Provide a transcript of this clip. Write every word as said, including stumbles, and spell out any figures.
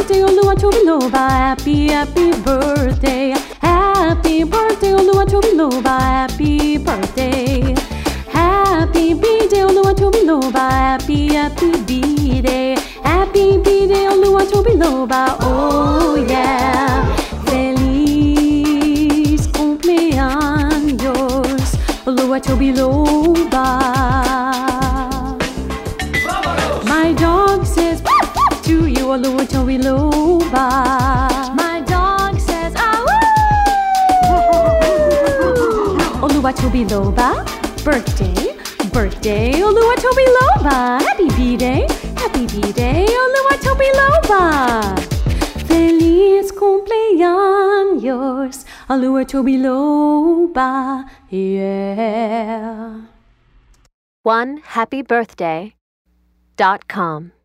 birthday, Oluwatobiloba. Happy, happy birthday. Happy birthday, Oluwatobiloba. Happy birthday. Happy B-Day, Oluwatobiloba. Happy, happy B-Day. Happy B-Day, Oluwatobiloba. Oh yeah. Feliz cumpleaños, Oluwatobiloba. My dog says to you, Oluwatobiloba. My dog says ah woo. Oluwatobiloba. Birthday, birthday, Oluwatobiloba. Happy B-Day, happy B-Day, Oluwatobiloba. Feliz cumpleaños, Oluwatobiloba. Yeah. one happy birthday dot com